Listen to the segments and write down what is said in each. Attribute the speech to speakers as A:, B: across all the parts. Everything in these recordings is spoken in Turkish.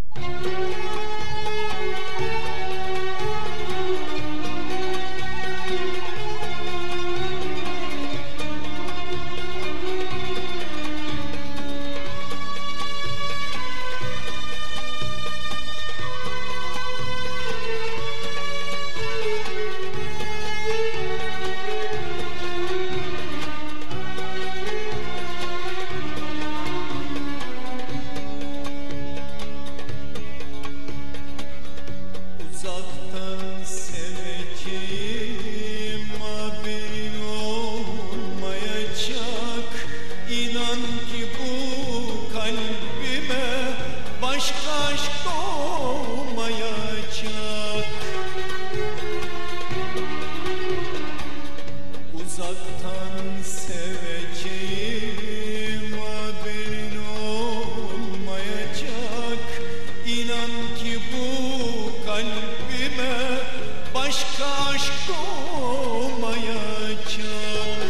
A: Uzaktan seveceğim, haberin olmayacak. İnan ki bu kalbime başka aşk doğmayacak. Uzaktan seveceğim, haberin olmayacak. İnan ki bu kalbime başka aşk doğmayacak.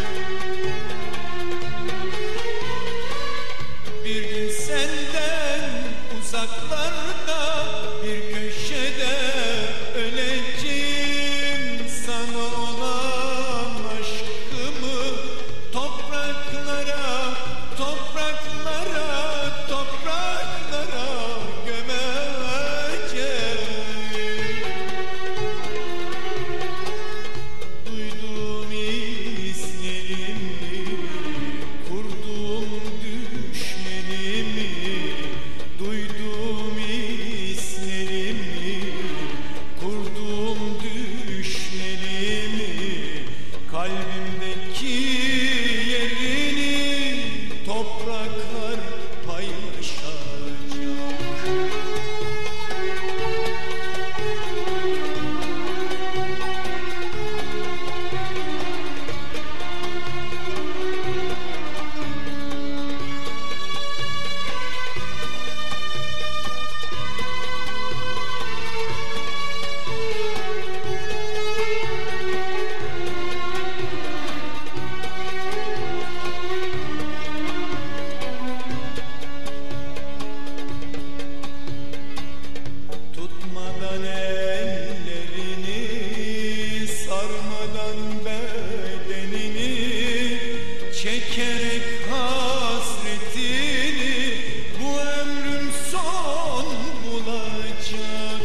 A: Bir gün senden uzaklarda bir köşede öleceğim. Sana olan aşkımı topraklara, topraklara, topraklara gömeceğim. Duyduğum izlerimi, kurduğum düşlerimi, duyduğum izlerimi, kurduğum düşlerimi, kalbimdeki yerini topraklar paylaşacak. Tutmadan ellerini, sarmadan bedenini, çekerek hasretini bu ömrüm son bulacak.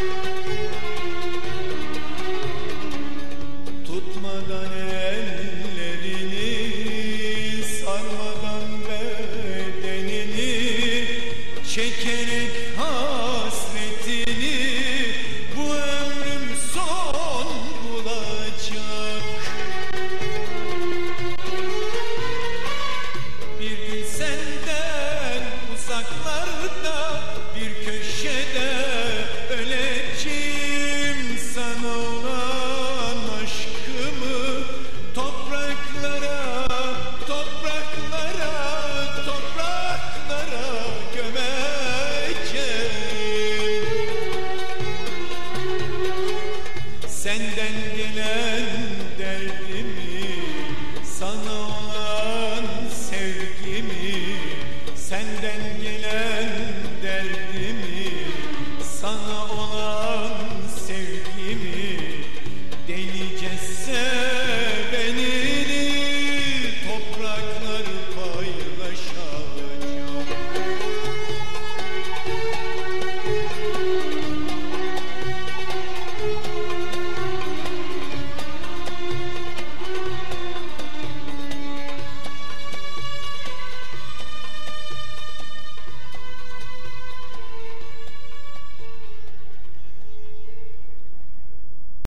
A: Tutmadan ellerini, sarmadan bedenini, çekerek hasretini bu ömrüm son bulacak. Bir gün senden uzaklarda bir köşede öleceğim. Sana olan aşkımı topraklara, topraklara, topraklara gömeceğim. Senden gelen derdimi, sana olan sevgimi, senden gelen derdimi, sana olan